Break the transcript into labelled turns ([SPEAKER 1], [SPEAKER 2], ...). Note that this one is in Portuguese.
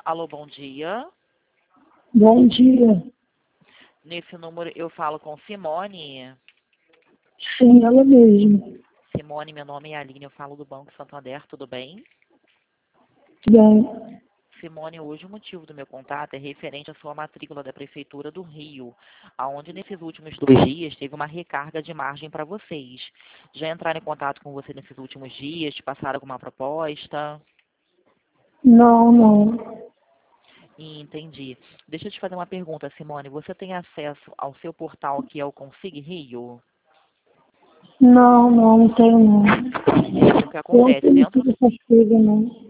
[SPEAKER 1] Alô, bom dia.
[SPEAKER 2] Bom dia.
[SPEAKER 1] Nesse número eu falo com Simone.
[SPEAKER 2] Sim, ela mesma.
[SPEAKER 1] Simone, meu nome é Aline, eu falo do Banco Santander, tudo bem?
[SPEAKER 2] Bem,
[SPEAKER 1] Simone, hoje o motivo do meu contato é referente à sua matrícula da Prefeitura do Rio, aonde nesses últimos 2 dias teve uma recarga de margem para vocês. Já entraram em contato com você nesses últimos dias? Te passaram alguma proposta?
[SPEAKER 2] não.
[SPEAKER 1] Entendi. Deixa eu te fazer uma pergunta, Simone. Você tem acesso ao seu portal que é o Consig Rio?
[SPEAKER 2] Não tenho não.
[SPEAKER 1] O que
[SPEAKER 2] Eu não
[SPEAKER 1] acontece
[SPEAKER 2] tenho
[SPEAKER 1] dentro
[SPEAKER 2] essas coisas não.